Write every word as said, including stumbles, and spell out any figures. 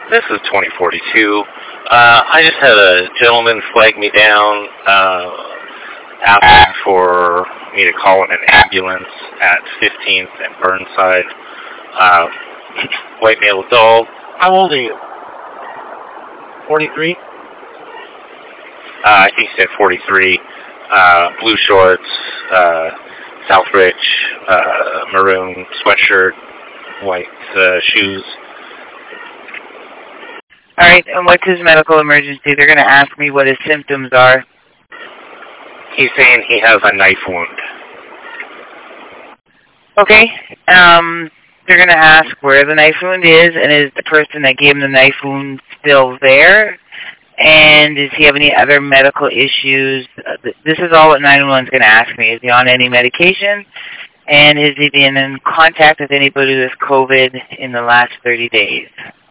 This is twenty forty-two. Uh, I just had a gentleman flag me down, uh, asking for me to call in an ambulance at fifteenth and Burnside. Uh, white male adult. How old are you? forty-three? Uh, I think he said forty-three. Uh, blue shorts, uh, Southridge, uh, maroon sweatshirt, white uh, shoes. All right, and what's his medical emergency? They're going to ask me what his symptoms are. He's saying he has a knife wound. Okay, um, they're going to ask where the knife wound is, and is the person that gave him the knife wound still there? And does he have any other medical issues? Uh, this is all what nine one one is going to ask me. Is he on any medication? And is he been in contact with anybody with COVID in the last thirty days?